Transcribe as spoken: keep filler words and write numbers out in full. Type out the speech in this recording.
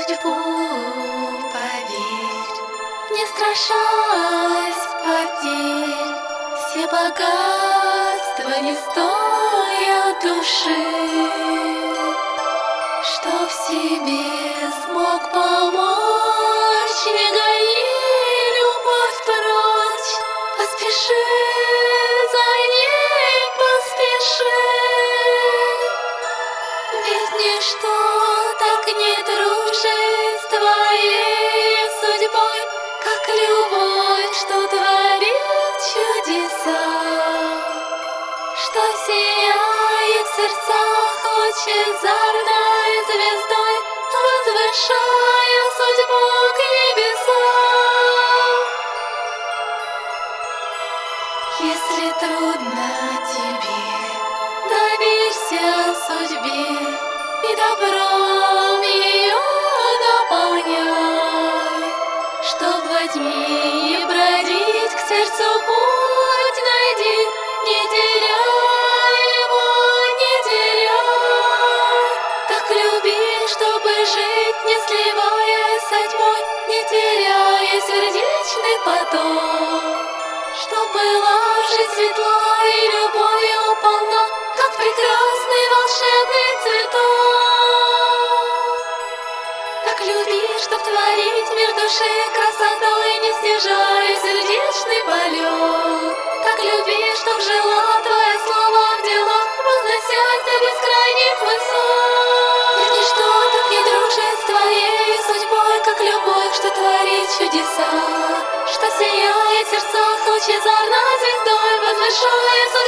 судьбу поверь, не страшась потерь. Все богатства не стоят души, что в себе смог помочь. Не гони любовь прочь, поспеши за ней, поспеши. Ведь ничто так не дружит с твоей судьбой, как любовь, что творит чудеса, что сияет в сердцах лучезарной звездой, возвышая судьбу к небесам. Если трудно тебе, доверься судьбе и добром ее наполняй, чтоб во тьме не бродить, к сердцу путь найди, не теряй его, не теряй. Так люби, чтобы жить, не сливаясь со тьмой, не теряя сердечный поток, чтоб была жизнь светла и любовью полна, как прекрасный волшебный цветок. Так люби, чтоб творить мир души красотой, не снижая сердечный полет. Так люби, чтоб жила твоя слава в делах, возносясь до бескрайних высот. Ведь ничто так не дружит с твоей судьбой, как любовь, что творит чудеса, что сияет в сердцах лучезарной звездой, возвышая судьбу